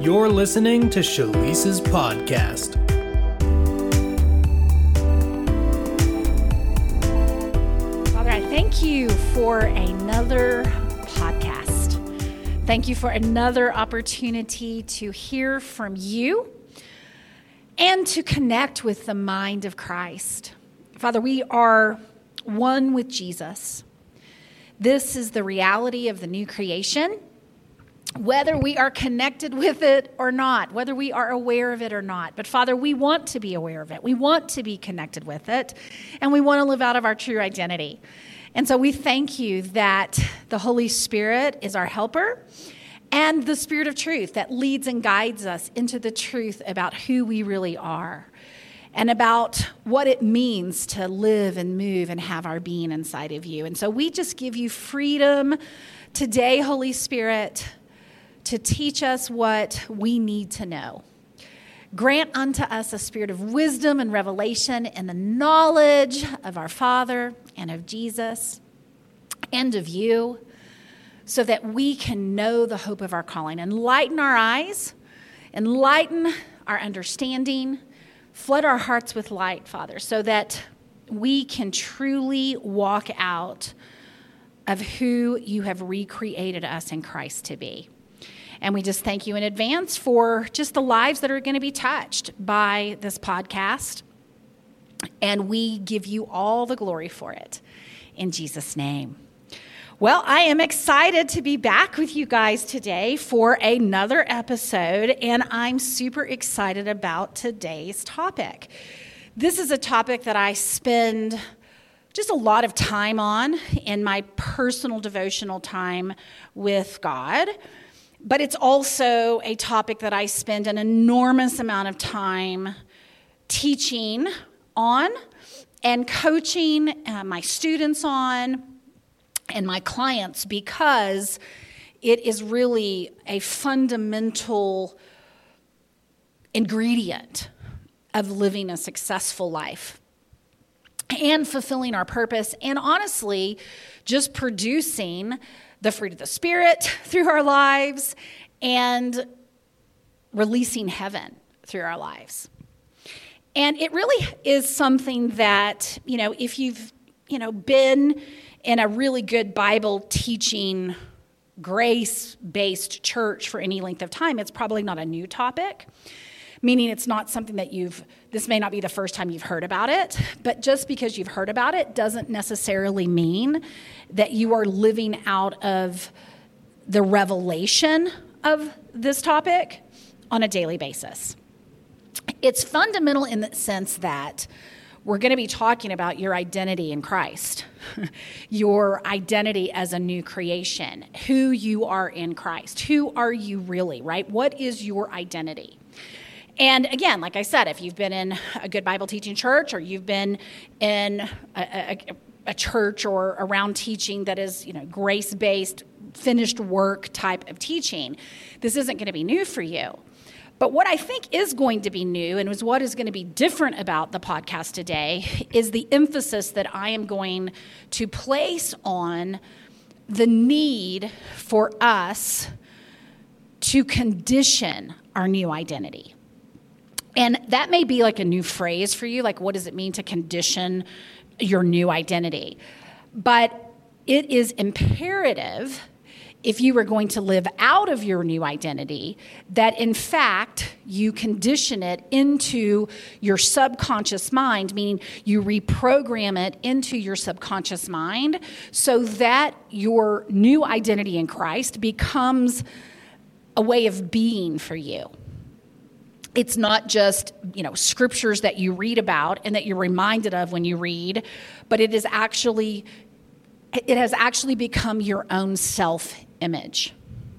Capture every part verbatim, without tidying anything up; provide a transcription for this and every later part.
You're listening to Shalice's podcast. Father, I thank you for another podcast. Thank you for another opportunity to hear from you and to connect with the mind of Christ. Father, we are one with Jesus. This is the reality of the new creation. Whether we are connected with it or not, whether we are aware of it or not. But Father, we want to be aware of it. We want to be connected with it. And we want to live out of our true identity. And so we thank you that the Holy Spirit is our helper and the Spirit of truth that leads and guides us into the truth about who we really are and about what it means to live and move and have our being inside of you. And so we just give you freedom today, Holy Spirit, to teach us what we need to know. Grant unto us a spirit of wisdom and revelation and the knowledge of our Father and of Jesus and of you, so that we can know the hope of our calling. Enlighten our eyes, enlighten our understanding, flood our hearts with light, Father, so that we can truly walk out of who you have recreated us in Christ to be. And we just thank you in advance for just the lives that are going to be touched by this podcast. And we give you all the glory for it in Jesus' name. Well, I am excited to be back with you guys today for another episode, and I'm super excited about today's topic. This is a topic that I spend just a lot of time on in my personal devotional time with God. But it's also a topic that I spend an enormous amount of time teaching on and coaching uh, my students on and my clients, because it is really a fundamental ingredient of living a successful life and fulfilling our purpose, and honestly, just producing the fruit of the Spirit through our lives and releasing heaven through our lives. And it really is something that, you know, if you've, you know, been in a really good Bible teaching, grace-based church for any length of time, it's probably not a new topic, meaning it's not something that you've, this may not be the first time you've heard about it, but just because you've heard about it doesn't necessarily mean that you are living out of the revelation of this topic on a daily basis. It's fundamental in the sense that we're going to be talking about your identity in Christ, your identity as a new creation, who you are in Christ. Who are you really, right? What is your identity? And again, like I said, if you've been in a good Bible teaching church, or you've been in a, a, a church or around teaching that is, you know, grace-based, finished work type of teaching, this isn't going to be new for you. But what I think is going to be new, and is what is going to be different about the podcast today, is the emphasis that I am going to place on the need for us to condition our new identity. And that may be like a new phrase for you, like what does it mean to condition your new identity? But it is imperative, if you are going to live out of your new identity, that in fact you condition it into your subconscious mind, meaning you reprogram it into your subconscious mind so that your new identity in Christ becomes a way of being for you. It's not just, you know, scriptures that you read about and that you're reminded of when you read, but it is actually, it has actually become your own self-image.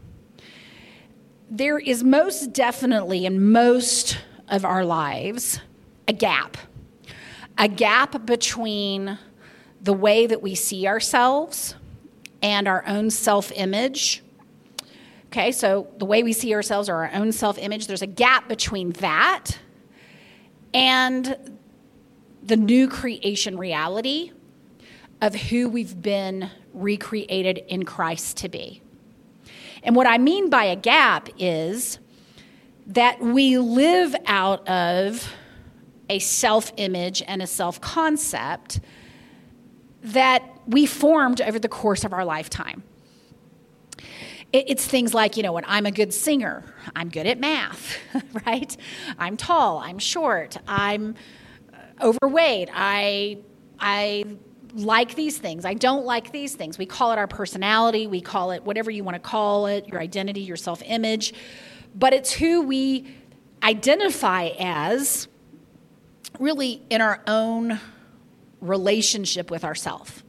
There is most definitely in most of our lives a gap, a gap between the way that we see ourselves and our own self-image. Okay, so the way we see ourselves or our own self-image, there's a gap between that and the new creation reality of who we've been recreated in Christ to be. And what I mean by a gap is that we live out of a self-image and a self-concept that we formed over the course of our lifetime. It's things like, you know, when I'm a good singer, I'm good at math, right? I'm tall, I'm short, I'm overweight, I I like these things, I don't like these things. We call it our personality, we call it whatever you want to call it, your identity, your self-image, but it's who we identify as really in our own relationship with ourselves.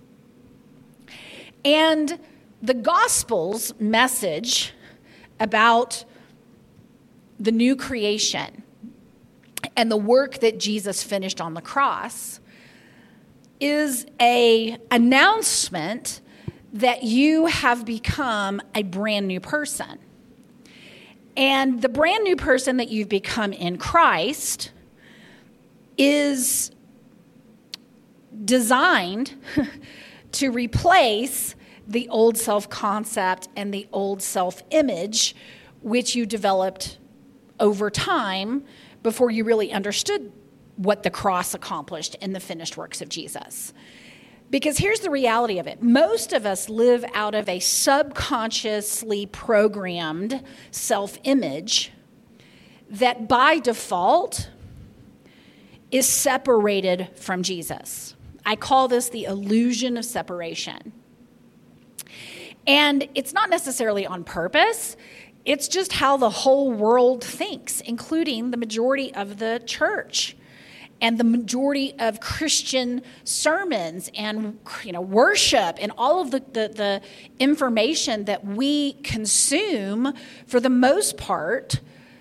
And the gospel's message about the new creation and the work that Jesus finished on the cross is a announcement that you have become a brand new person. And the brand new person that you've become in Christ is designed to replace the old self-concept and the old self-image, which you developed over time before you really understood what the cross accomplished in the finished works of Jesus. Because here's the reality of it. Most of us live out of a subconsciously programmed self-image that by default is separated from Jesus. I call this the illusion of separation. And it's not necessarily on purpose. It's just how the whole world thinks, including the majority of the church and the majority of Christian sermons and, you know, worship and all of the, the, the information that we consume, for the most part,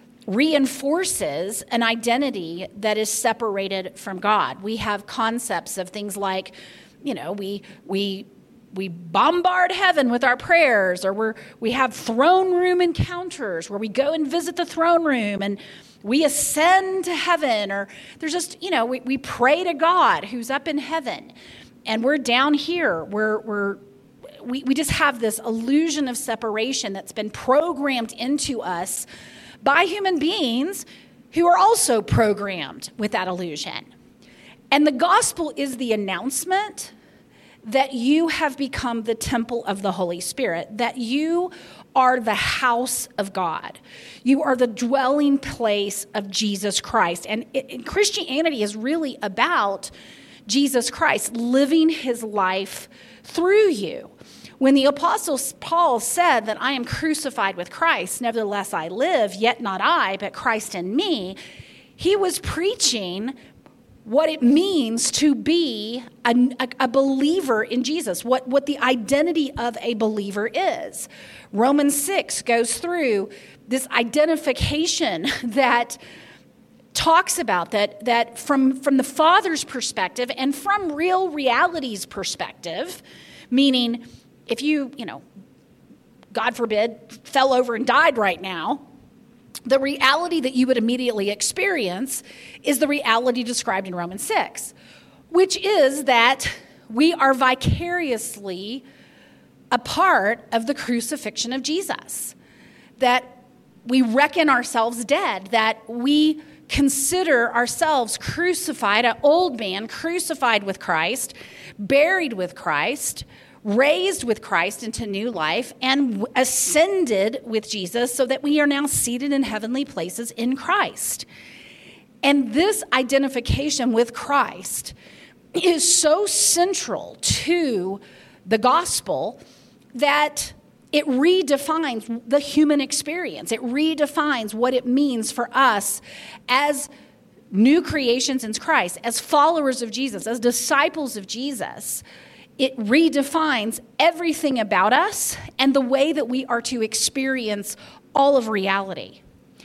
reinforces an identity that is separated from God. We have concepts of things like, you know, we we we bombard heaven with our prayers, or we're we have throne room encounters where we go and visit the throne room and we ascend to heaven, or there's just, you know, we, we pray to God who's up in heaven, and we're down here. We're we're we, we just have this illusion of separation that's been programmed into us by human beings who are also programmed with that illusion. And the gospel is the announcement that you have become the temple of the Holy Spirit, that you are the house of God. You are the dwelling place of Jesus Christ. And, it, and Christianity is really about Jesus Christ living his life through you. When the Apostle Paul said that I am crucified with Christ, nevertheless I live, yet not I, but Christ in me, he was preaching what it means to be a, a, a believer in Jesus, what, what the identity of a believer is. Romans six goes through this identification that talks about that, that from, from the Father's perspective and from real reality's perspective, meaning if you, you know, God forbid, fell over and died right now, the reality that you would immediately experience is the reality described in Romans six, which is that we are vicariously a part of the crucifixion of Jesus, that we reckon ourselves dead, that we consider ourselves crucified, an old man crucified with Christ, buried with Christ, raised with Christ into new life, and ascended with Jesus so that we are now seated in heavenly places in Christ. And this identification with Christ is so central to the gospel that it redefines the human experience. It redefines what it means for us as new creations in Christ, as followers of Jesus, as disciples of Jesus. It redefines everything about us and the way that we are to experience all of reality.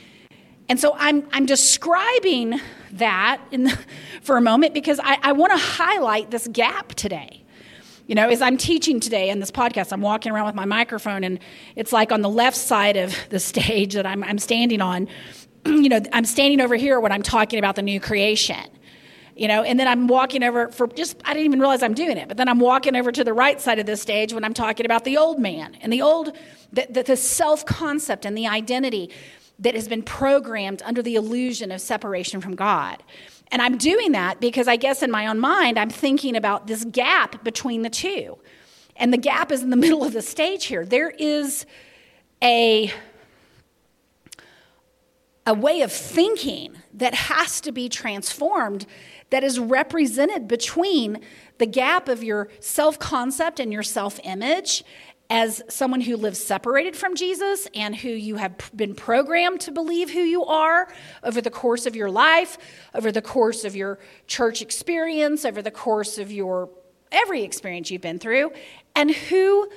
And so I'm I'm describing that in the, for a moment because I, I want to highlight this gap today. You know, as I'm teaching today in this podcast, I'm walking around with my microphone, and it's like on the left side of the stage that I'm, I'm standing on. You know, I'm standing over here when I'm talking about the new creation. You know, and then I'm walking over for just, I didn't even realize I'm doing it, but then I'm walking over to the right side of this stage when I'm talking about the old man and the old, the, the, the self-concept and the identity. that has been programmed under the illusion of separation from God. And I'm doing that because I guess in my own mind, I'm thinking about this gap between the two. And the gap is in the middle of the stage here. There is a, a way of thinking that has to be transformed that is represented between the gap of your self-concept and your self-image as someone who lives separated from Jesus and who you have been programmed to believe who you are over the course of your life, over the course of your church experience, over the course of your every experience you've been through, and who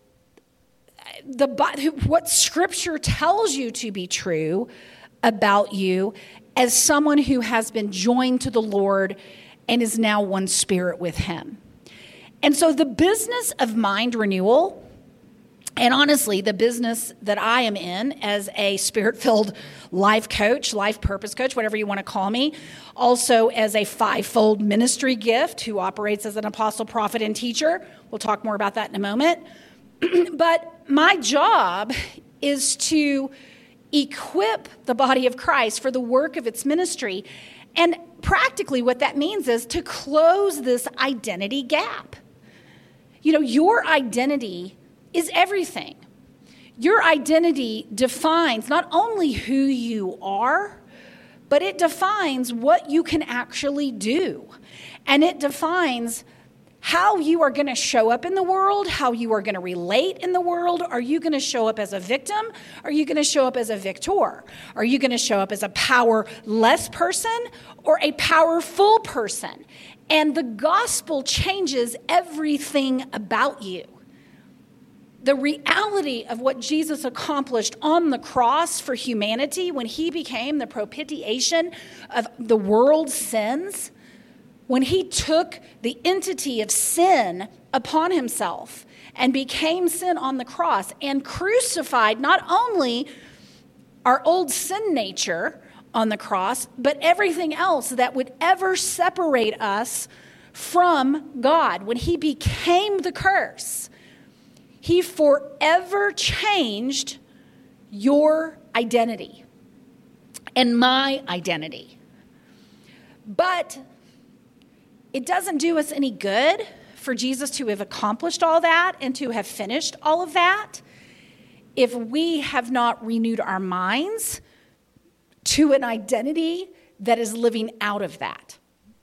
the who, what Scripture tells you to be true about you as someone who has been joined to the Lord and is now one spirit with him. And so the business of mind renewal, and honestly, the business that I am in as a spirit-filled life coach, life purpose coach, whatever you want to call me, also as a fivefold ministry gift who operates as an apostle, prophet, and teacher. We'll talk more about that in a moment. But my job is to equip the body of Christ for the work of its ministry. And practically what that means is to close this identity gap. You know, your identity is everything. Your identity defines not only who you are, but it defines what you can actually do. And it defines how you are going to show up in the world, how you are going to relate in the world. Are you going to show up as a victim? Are you going to show up as a victor? Are you going to show up as a powerless person or a powerful person? And the gospel changes everything about you. The reality of what Jesus accomplished on the cross for humanity when he became the propitiation of the world's sins, when he took the entity of sin upon himself and became sin on the cross and crucified not only our old sin nature on the cross, but everything else that would ever separate us from God. When he became the curse, he forever changed your identity and my identity. But it doesn't do us any good for Jesus to have accomplished all that and to have finished all of that if we have not renewed our minds to an identity that is living out of that.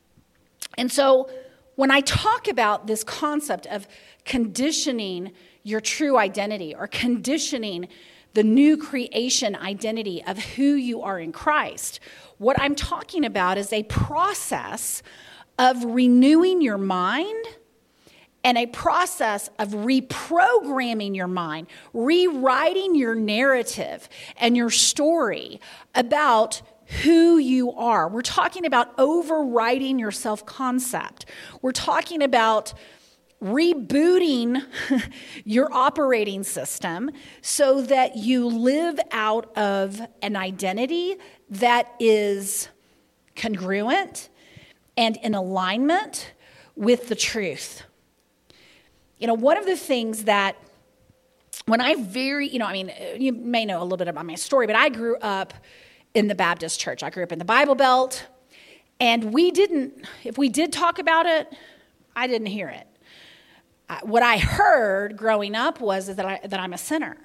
And so when I talk about this concept of conditioning your true identity or conditioning the new creation identity of who you are in Christ, what I'm talking about is a process of renewing your mind and a process of reprogramming your mind, rewriting your narrative and your story about who you are. We're talking about overriding your self-concept. We're talking about rebooting your operating system so that you live out of an identity that is congruent and in alignment with the truth. You know, one of the things that when I very, you know, I mean, you may know a little bit about my story, but I grew up in the Baptist church. I grew up in the Bible Belt, and we didn't, if we did talk about it, I didn't hear it. What I heard growing up was that, I, that I'm a sinner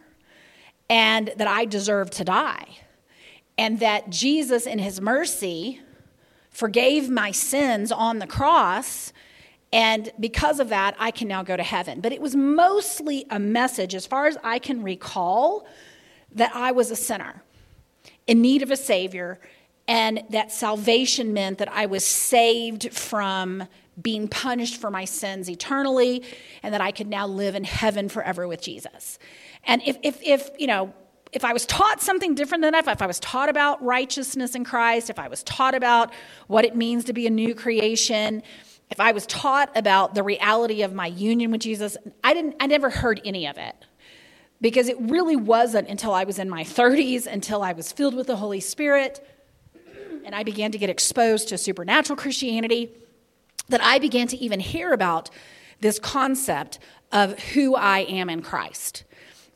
and that I deserve to die and that Jesus in his mercy forgave my sins on the cross, and because of that, I can now go to heaven. But it was mostly a message, as far as I can recall, that I was a sinner in need of a Savior, and that salvation meant that I was saved from being punished for my sins eternally, and that I could now live in heaven forever with Jesus. And if, if, if you know, if I was taught something different than that, if I was taught about righteousness in Christ, if I was taught about what it means to be a new creation, if I was taught about the reality of my union with Jesus, I didn't, I never heard any of it. Because it really wasn't until I was in my thirties, until I was filled with the Holy Spirit, and I began to get exposed to supernatural Christianity, that I began to even hear about this concept of who I am in Christ.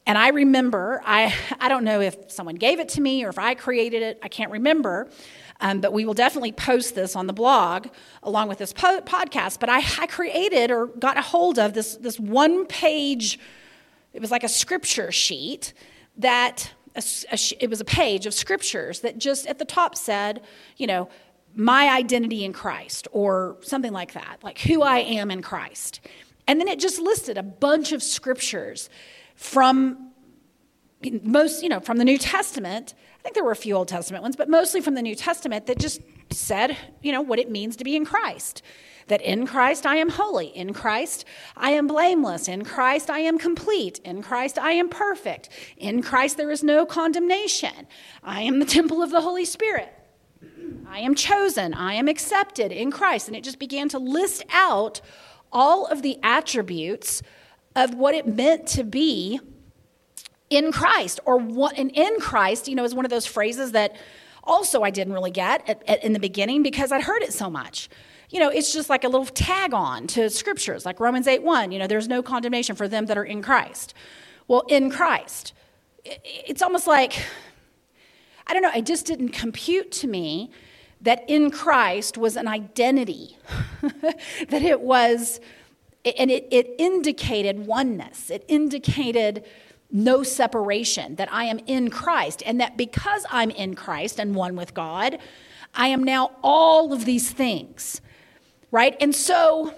And I remember, I, I don't know if someone gave it to me or if I created it, I can't remember, um, but we will definitely post this on the blog along with this po- podcast. But I, I created or got a hold of this, this one page, it was like a scripture sheet that, a, a, it was a page of scriptures that just at the top said, you know, my identity in Christ or something like that, like who I am in Christ. And then it just listed a bunch of scriptures from most, you know, from the New Testament. I think there were a few Old Testament ones, but mostly from the New Testament that just said, you know, what it means to be in Christ. That in Christ I am holy. In Christ I am blameless. In Christ I am complete. In Christ I am perfect. In Christ there is no condemnation. I am the temple of the Holy Spirit. I am chosen. I am accepted in Christ. And it just began to list out all of the attributes of what it meant to be in Christ, or what, and in Christ, you know, is one of those phrases that also I didn't really get at, at, in the beginning because I'd heard it so much. You know, it's just like a little tag on to scriptures, like Romans eight one, you know, there's no condemnation for them that are in Christ. Well, in Christ, it, it's almost like, I don't know, it just didn't compute to me that in Christ was an identity, that it was, and it, it indicated oneness. It indicated no separation, that I am in Christ, and that because I'm in Christ and one with God, I am now all of these things, right? And so,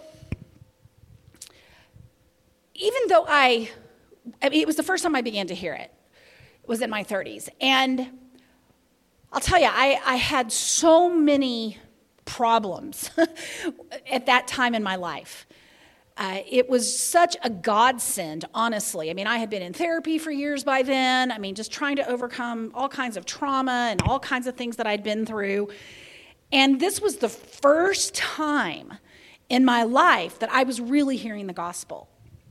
even though I, I mean, it was the first time I began to hear it, it was in my thirties, and I'll tell you, I, I had so many problems at that time in my life. Uh, it was such a godsend, honestly. I mean, I had been in therapy for years by then. I mean, just trying to overcome all kinds of trauma and all kinds of things that I'd been through. And this was the first time in my life that I was really hearing the gospel.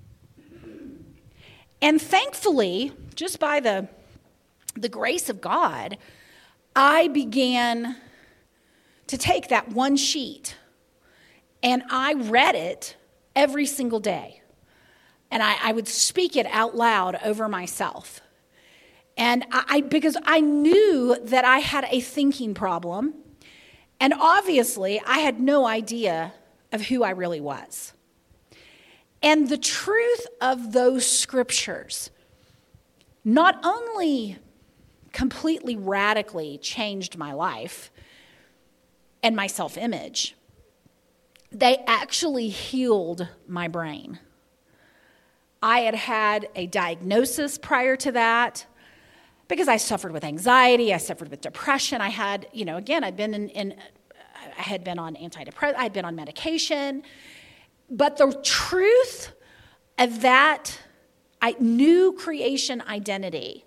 And thankfully, just by the, the grace of God, I began to take that one sheet and I read it every single day. And I, I would speak it out loud over myself. And I, I because I knew that I had a thinking problem. And obviously, I had no idea of who I really was. And the truth of those scriptures not only completely radically changed my life and my self-image, they actually healed my brain. I had had a diagnosis prior to that because I suffered with anxiety, I suffered with depression. I had, you know, again, I'd been in, in I had been on antidepressants, I had been on medication. But the truth of that I, new creation identity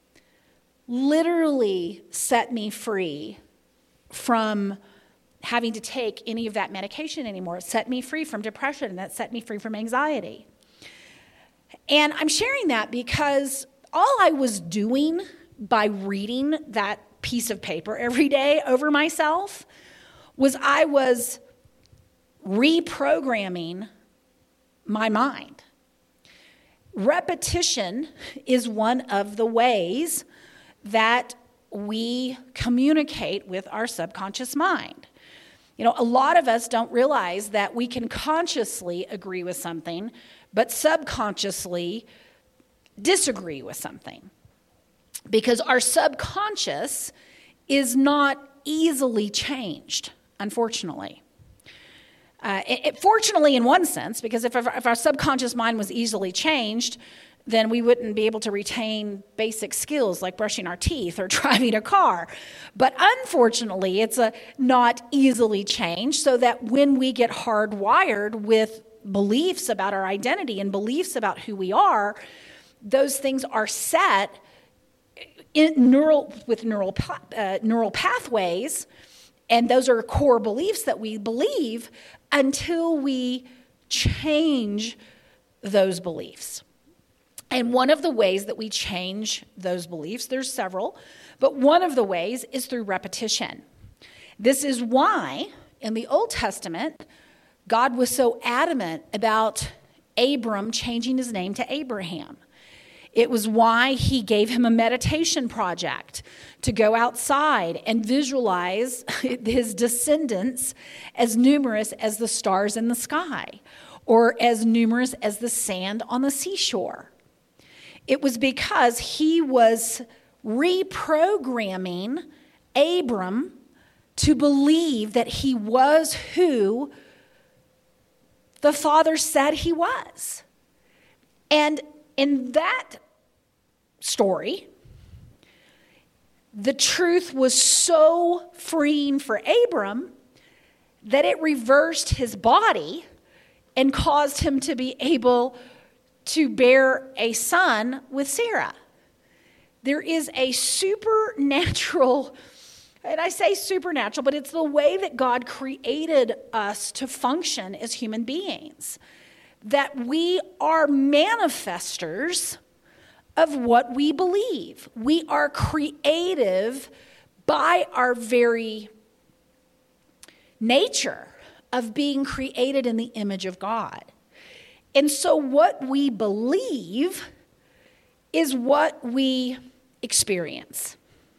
literally set me free from having to take any of that medication anymore. It set me free from depression, and that set me free from anxiety. And I'm sharing that because all I was doing by reading that piece of paper every day over myself was I was reprogramming my mind. Repetition is one of the ways that we communicate with our subconscious mind. You know, a lot of us don't realize that we can consciously agree with something, but subconsciously disagree with something. Because our subconscious is not easily changed, unfortunately. Uh, it, it, fortunately, in one sense, because if, if our subconscious mind was easily changed, then we wouldn't be able to retain basic skills like brushing our teeth or driving a car. But unfortunately, it's a not easily changed, so that when we get hardwired with beliefs about our identity and beliefs about who we are, those things are set in neural with neural uh, neural pathways, and those are core beliefs that we believe until we change those beliefs. And one of the ways that we change those beliefs, there's several, but one of the ways is through repetition. This is why in the Old Testament, God was so adamant about Abram changing his name to Abraham. It was why he gave him a meditation project to go outside and visualize his descendants as numerous as the stars in the sky or as numerous as the sand on the seashore. It was because he was reprogramming Abram to believe that he was who the Father said he was. And in that story, the truth was so freeing for Abram that it reversed his body and caused him to be able to bear a son with Sarah. There is a supernatural, and I say supernatural, but it's the way that God created us to function as human beings, that we are manifestors of what we believe. We are creative by our very nature of being created in the image of God. And so what we believe is what we experience.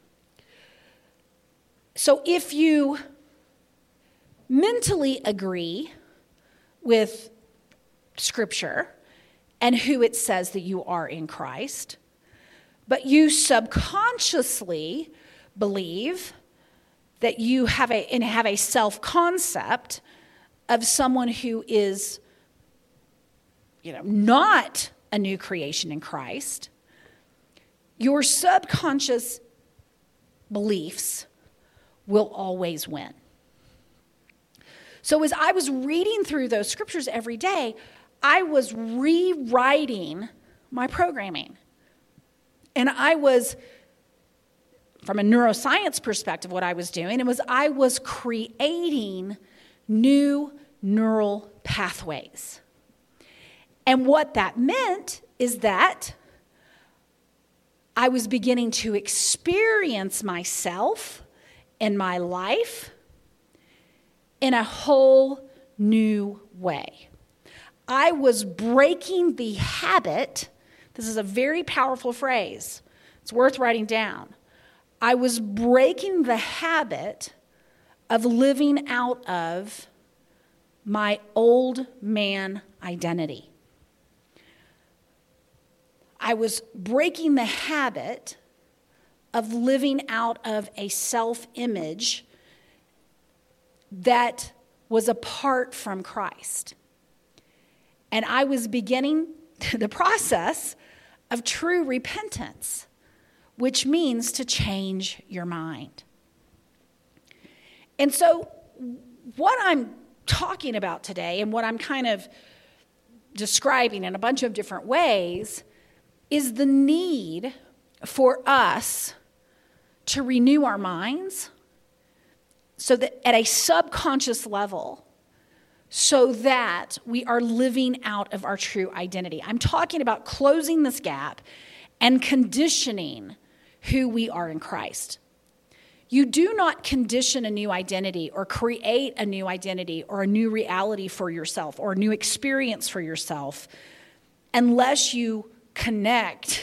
So if you mentally agree with Scripture and who it says that you are in Christ, but you subconsciously believe that you have a and have a self-concept of someone who is, you know, not a new creation in Christ, your subconscious beliefs will always win. So as I was reading through those scriptures every day, I was rewriting my programming. And I was, from a neuroscience perspective, what I was doing, it was I was creating new neural pathways. And what that meant is that I was beginning to experience myself and my life in a whole new way. I was breaking the habit. This is a very powerful phrase. It's worth writing down. I was breaking the habit of living out of my old man identity. I was breaking the habit of living out of a self-image that was apart from Christ. And I was beginning the process of true repentance, which means to change your mind. And so what I'm talking about today and what I'm kind of describing in a bunch of different ways is the need for us to renew our minds so that at a subconscious level, so that we are living out of our true identity. I'm talking about closing this gap and conditioning who we are in Christ. You do not condition a new identity or create a new identity or a new reality for yourself or a new experience for yourself unless you connect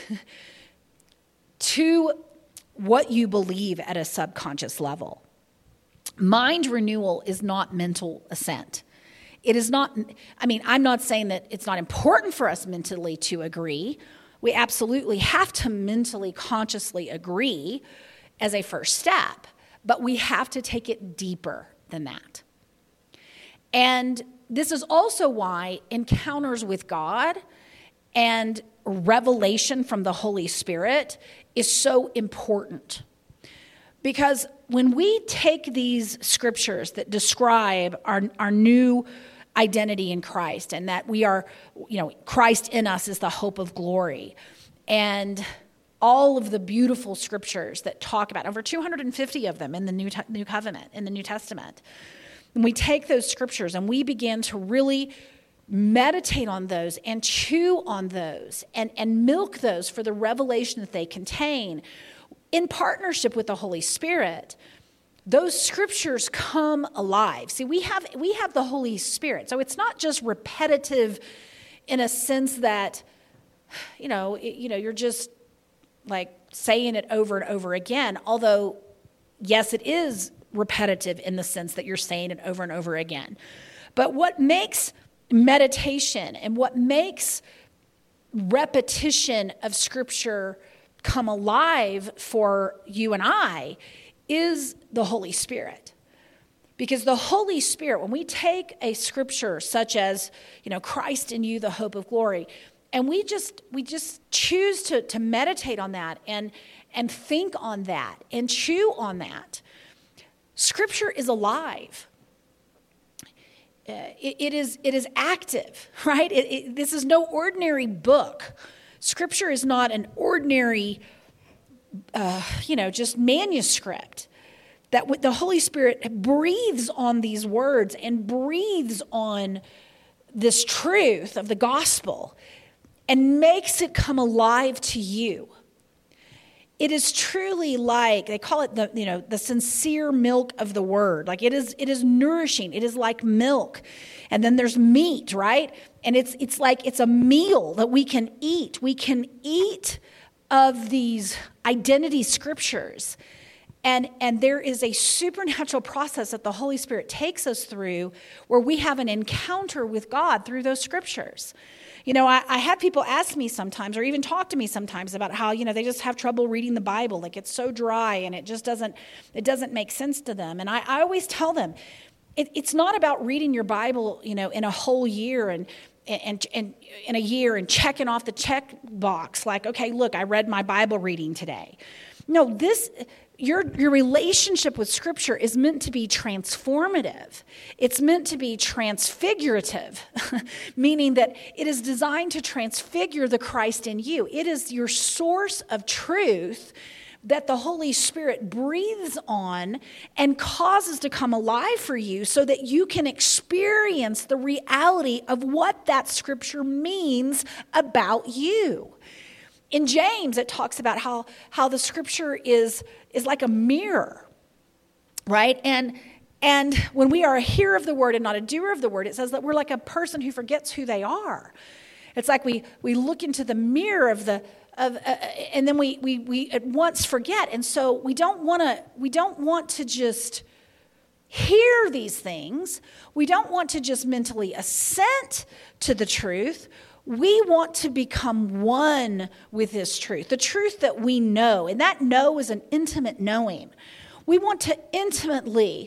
to what you believe at a subconscious level. Mind renewal is not mental assent. It is not, I mean, I'm not saying that it's not important for us mentally to agree. We absolutely have to mentally, consciously agree as a first step, but we have to take it deeper than that. And this is also why encounters with God and revelation from the Holy Spirit is so important. Because when we take these scriptures that describe our, our new identity in Christ and that we are, you know, Christ in us is the hope of glory, and all of the beautiful scriptures that talk about, over two hundred fifty of them in the New, New Covenant, in the New Testament, and we take those scriptures and we begin to really meditate on those and chew on those and, and milk those for the revelation that they contain in partnership with the Holy Spirit, those scriptures come alive. See, we have we have the Holy Spirit. So it's not just repetitive in a sense that you know, it, you know, you're just like saying it over and over again. Although, yes, it is repetitive in the sense that you're saying it over and over again. But what makes meditation and what makes repetition of Scripture come alive for you and I is the Holy Spirit. Because the Holy Spirit, when we take a scripture such as, you know, Christ in you, the hope of glory, and we just we just choose to, to meditate on that and, and think on that and chew on that, Scripture is alive. Uh, it, it is it is active, right? It, it, this is no ordinary book. Scripture is not an ordinary, uh, you know, just manuscript. That the Holy Spirit breathes on these words and breathes on this truth of the gospel and makes it come alive to you. It is truly like, they call it the, you know, the sincere milk of the word. Like it is, it is nourishing. It is like milk. And then there's meat, right? And it's it's like it's a meal that we can eat. We can eat of these identity scriptures. And, and there is a supernatural process that the Holy Spirit takes us through where we have an encounter with God through those scriptures. You know, I, I had people ask me sometimes or even talk to me sometimes about how, you know, they just have trouble reading the Bible. Like it's so dry and it just doesn't, it doesn't make sense to them. And I, I always tell them, it, it's not about reading your Bible, you know, in a whole year and And, and in a year and checking off the check box like, okay, look, I read my Bible reading today. No, this, your, your relationship with Scripture is meant to be transformative. It's meant to be transfigurative, meaning that it is designed to transfigure the Christ in you. It is your source of truth that the Holy Spirit breathes on and causes to come alive for you so that you can experience the reality of what that scripture means about you. In James, it talks about how, how the scripture is, is like a mirror, right? And, and when we are a hearer of the word and not a doer of the word, it says that we're like a person who forgets who they are. It's like we, we look into the mirror of the Of, uh, and then we, we we at once forget, and so we don't want to we don't want to just hear these things. We don't want to just mentally assent to the truth. We want to become one with this truth, the truth that we know, and that know is an intimate knowing. We want to intimately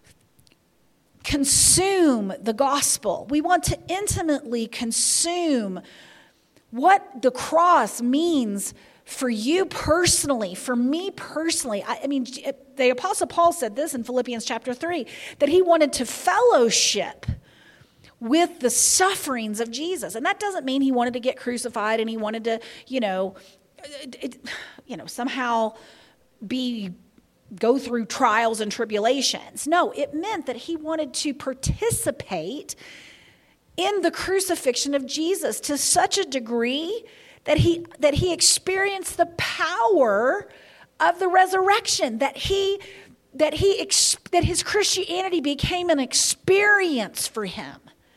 consume the gospel. We want to intimately consume what the cross means for you personally, for me personally. I, I mean, the Apostle Paul said this in Philippians chapter three, that he wanted to fellowship with the sufferings of Jesus. And that doesn't mean he wanted to get crucified and he wanted to, you know, it, you know, somehow be go through trials and tribulations. No, it meant that he wanted to participate in the crucifixion of Jesus to such a degree that he that he experienced the power of the resurrection, that he that he that his Christianity became an experience for him.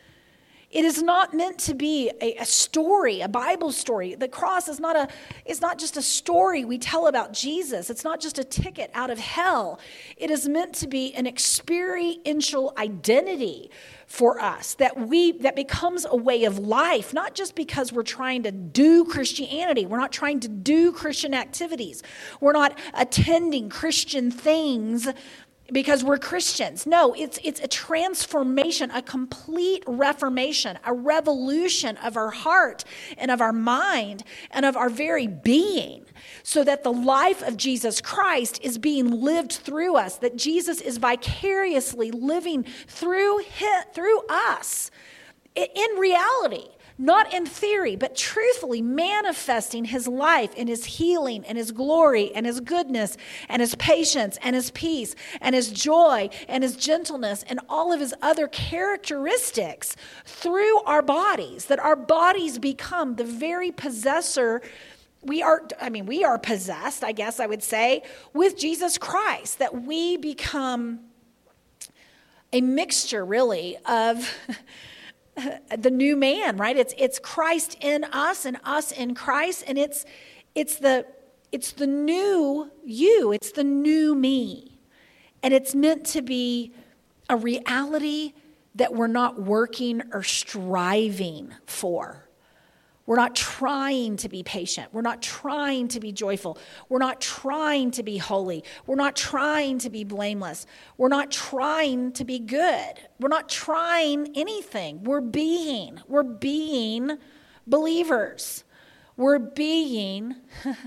It is not meant to be a, a story, a Bible story. The cross is not a is not just a story we tell about Jesus. It's not just a ticket out of hell. It is meant to be an experiential identity for us that we that becomes a way of life, not just because we're trying to do Christianity. We're not trying to do Christian activities. We're not attending Christian things because we're Christians. No, it's it's a transformation, a complete reformation, a revolution of our heart and of our mind and of our very being, so that the life of Jesus Christ is being lived through us, that Jesus is vicariously living through him, through us in reality. Not in theory, but truthfully manifesting his life and his healing and his glory and his goodness and his patience and his peace and his joy and his gentleness and all of his other characteristics through our bodies, that our bodies become the very possessor. We are, I mean, we are possessed, I guess I would say, with Jesus Christ, that we become a mixture really of the new man, right? It's it's Christ in us and us in Christ, and it's it's the it's the new you, it's the new me. And it's meant to be a reality that we're not working or striving for. We're not trying to be patient. We're not trying to be joyful. We're not trying to be holy. We're not trying to be blameless. We're not trying to be good. We're not trying anything. We're being. We're being believers. We're being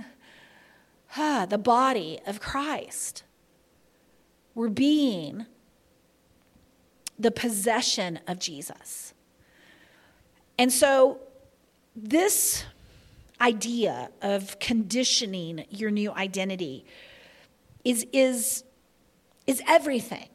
the body of Christ. We're being the possession of Jesus. And so this idea of conditioning your new identity is, is, is everything.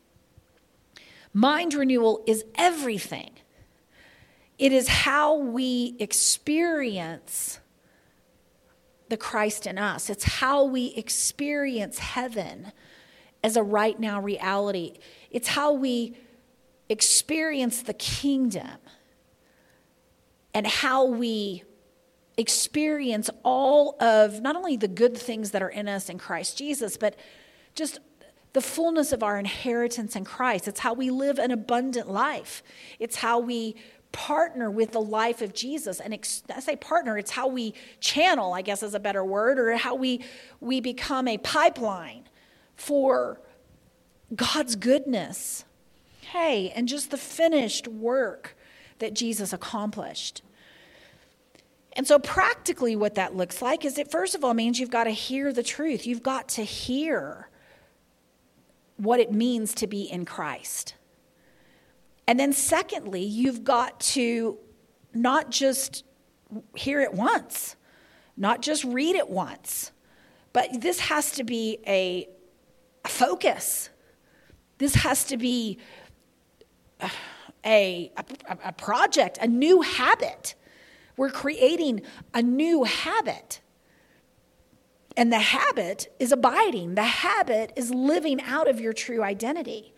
Mind renewal is everything. It is how we experience the Christ in us. It's how we experience heaven as a right now reality. It's how we experience the kingdom and how we experience all of not only the good things that are in us in Christ Jesus, but just the fullness of our inheritance in Christ. It's how we live an abundant life. It's how we partner with the life of Jesus. And ex- I say partner, it's how we channel, I guess is a better word, or how we, we become a pipeline for God's goodness. Hey, and just the finished work that Jesus accomplished. And so practically what that looks like is it first of all means you've got to hear the truth. You've got to hear what it means to be in Christ. And then secondly, you've got to not just hear it once, not just read it once, but this has to be a, a focus. This has to be a, a, a project, a new habit. We're creating a new habit. And the habit is abiding. The habit is living out of your true identity.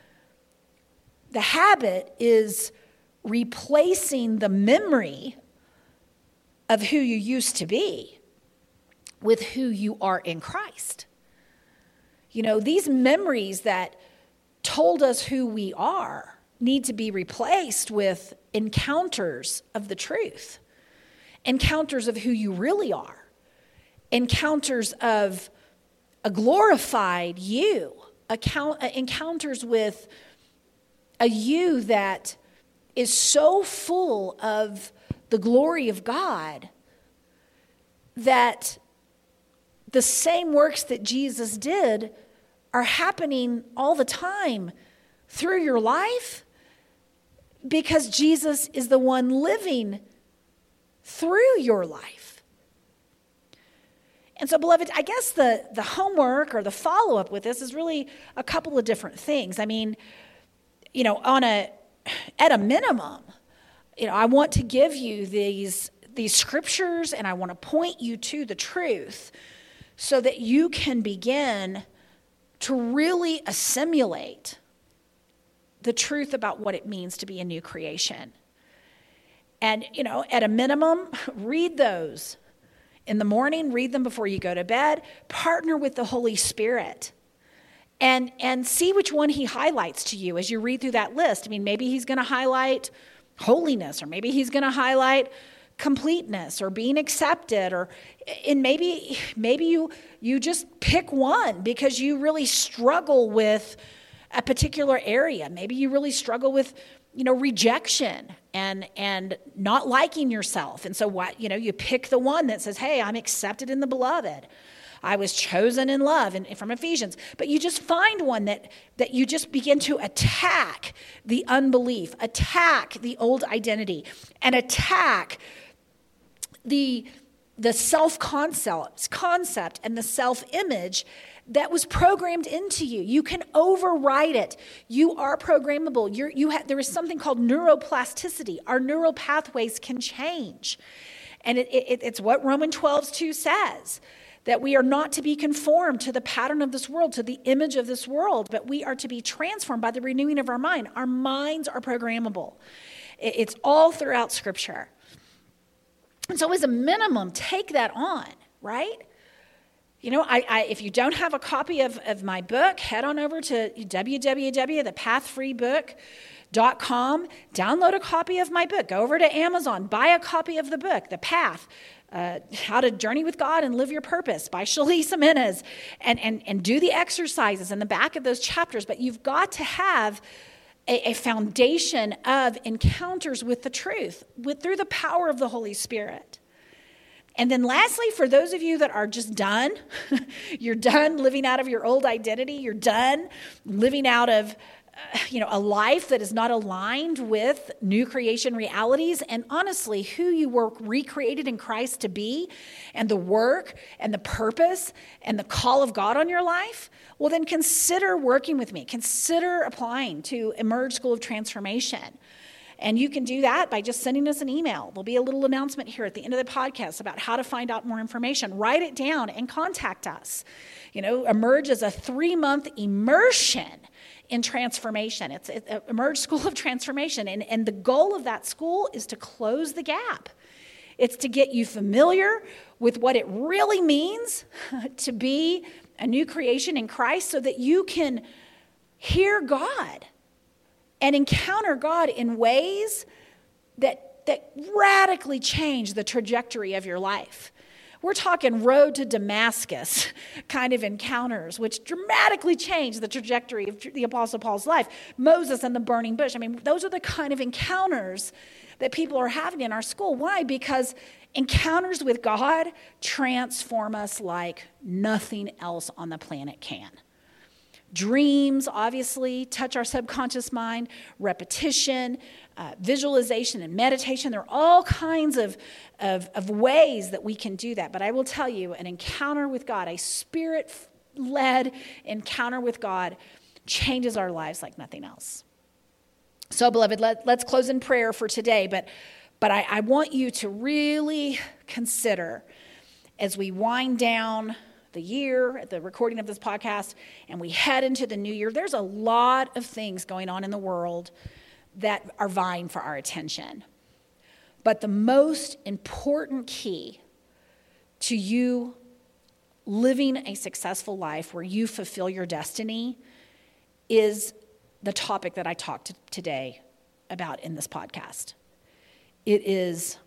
The habit is replacing the memory of who you used to be with who you are in Christ. You know, these memories that told us who we are need to be replaced with encounters of the truth, encounters of who you really are, encounters of a glorified you, account, encounters with a you that is so full of the glory of God that the same works that Jesus did are happening all the time through your life because Jesus is the one living through your life. And so, beloved, I guess the, the homework or the follow-up with this is really a couple of different things. I mean, you know, on a at a minimum, you know, I want to give you these these scriptures and I want to point you to the truth so that you can begin to really assimilate the truth about what it means to be a new creation. And, you know, at a minimum, read those. In the morning, read them before you go to bed. Partner with the Holy Spirit. And, and see which one he highlights to you as you read through that list. I mean, maybe he's going to highlight holiness, or maybe he's going to highlight completeness or being accepted, or and maybe maybe you you just pick one because you really struggle with a particular area. Maybe you really struggle with, you know, rejection and and not liking yourself. And so what, you know, you pick the one that says, "Hey, I'm accepted in the beloved. I was chosen in love," and from Ephesians. But you just find one that that you just begin to attack the unbelief, attack the old identity, and attack the the self-concept concept and the self-image that was programmed into you. You can override it. You are programmable. You're, you have, there is something called neuroplasticity. Our neural pathways can change. And it, it, it's what Romans twelve two says, that we are not to be conformed to the pattern of this world, to the image of this world, but we are to be transformed by the renewing of our mind. Our minds are programmable. It's all throughout Scripture. And so as a minimum, take that on, right? You know, I, I, if you don't have a copy of, of my book, head on over to w w w dot the path free book dot com, download a copy of my book, go over to Amazon, buy a copy of the book, The Path, uh, How to Journey with God and Live Your Purpose by Shalise Jimenez, and, and, and do the exercises in the back of those chapters. But you've got to have a, a foundation of encounters with the truth, with through the power of the Holy Spirit. And then lastly, for those of you that are just done, you're done living out of your old identity, you're done living out of uh, you know, a life that is not aligned with new creation realities, and honestly, who you were recreated in Christ to be, and the work and the purpose and the call of God on your life, well then consider working with me. Consider applying to Emerge School of Transformation. And you can do that by just sending us an email. There'll be a little announcement here at the end of the podcast about how to find out more information. Write it down and contact us. You know, Emerge is a three-month immersion in transformation. It's an Emerge School of Transformation. And, and the goal of that school is to close the gap. It's to get you familiar with what it really means to be a new creation in Christ so that you can hear God and encounter God in ways that, that radically change the trajectory of your life. We're talking road to Damascus kind of encounters, which dramatically change the trajectory of the Apostle Paul's life. Moses and the burning bush. I mean, those are the kind of encounters that people are having in our school. Why? Because encounters with God transform us like nothing else on the planet can. Dreams, obviously, touch our subconscious mind, repetition, uh, visualization, and meditation. There are all kinds of, of, of ways that we can do that. But I will tell you, an encounter with God, a spirit-led encounter with God, changes our lives like nothing else. So, beloved, let, let's close in prayer for today. But, but I, I want you to really consider, as we wind down the year, the recording of this podcast, and we head into the new year, there's a lot of things going on in the world that are vying for our attention. But the most important key to you living a successful life where you fulfill your destiny is the topic that I talked today about in this podcast. It is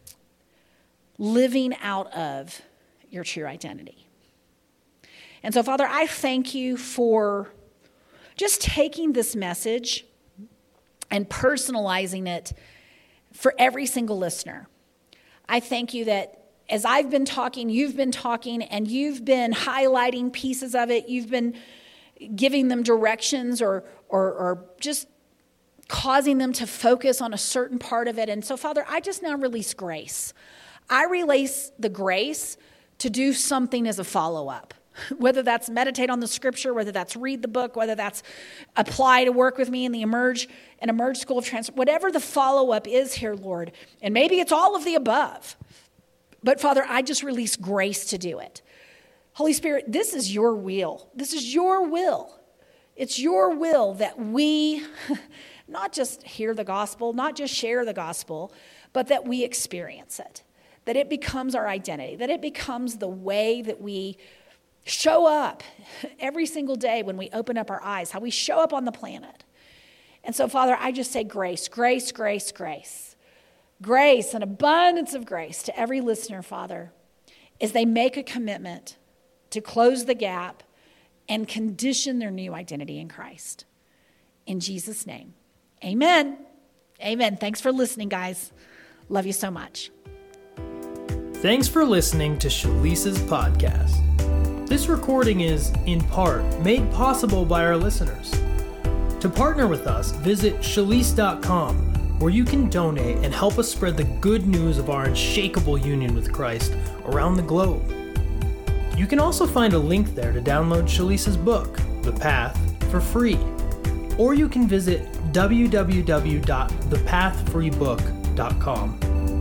living out of your true identity. And so, Father, I thank you for just taking this message and personalizing it for every single listener. I thank you that as I've been talking, you've been talking, and you've been highlighting pieces of it. You've been giving them directions or, or, or just causing them to focus on a certain part of it. And so, Father, I just now release grace. I release the grace to do something as a follow-up. Whether that's meditate on the scripture, whether that's read the book, whether that's apply to work with me in the Emerge and Emerge School of Transformation, whatever the follow-up is here, Lord, and maybe it's all of the above. But Father, I just release grace to do it. Holy Spirit, this is your will. This is your will. It's your will that we not just hear the gospel, not just share the gospel, but that we experience it, that it becomes our identity, that it becomes the way that we show up every single day when we open up our eyes, how we show up on the planet. And so, Father, I just say grace, grace, grace, grace. Grace, an abundance of grace to every listener, Father, as they make a commitment to close the gap and condition their new identity in Christ. In Jesus' name, amen. Amen. Thanks for listening, guys. Love you so much. Thanks for listening to Shalise's podcast. This recording is, in part, made possible by our listeners. To partner with us, visit shalise dot com, where you can donate and help us spread the good news of our unshakable union with Christ around the globe. You can also find a link there to download Shalise's book, The Path, for free. Or you can visit w w w dot the path free book dot com.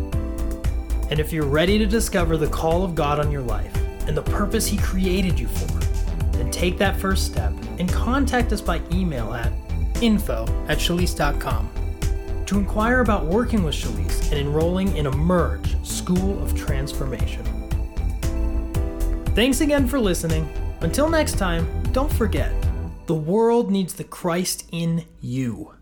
And if you're ready to discover the call of God on your life, and the purpose He created you for, then take that first step and contact us by email at info at shalise dot com. to inquire about working with Shalise and enrolling in Emerge School of Transformation. Thanks again for listening. Until next time, don't forget, the world needs the Christ in you.